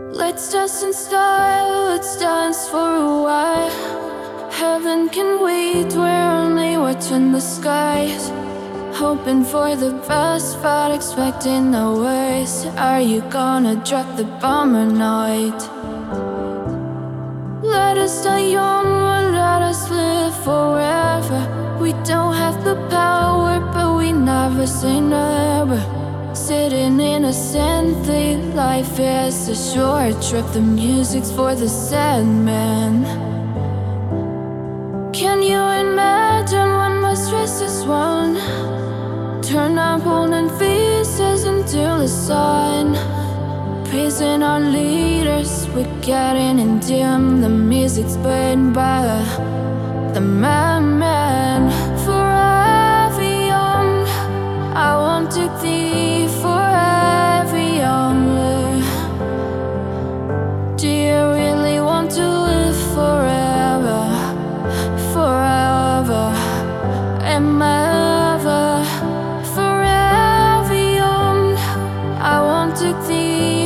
Let's dance in style, let's dance for a while. Heaven can wait, we're only watching the skies. Hoping for the best, but expecting the worst. Are you gonna drop the bomb or not? Let us die young, or let us live forever. We don't have the power, but we never say never. Sitting innocently, life is a short trip. The music's for the sad man. Can you imagine when my stress is one? Turn our golden faces into the sun. Praising our leaders, we're getting in dim. The music's burned by the madman. Forever young, I want to be forever younger. Do you really want to live forever? Forever, am I ever? Forever young, I want to be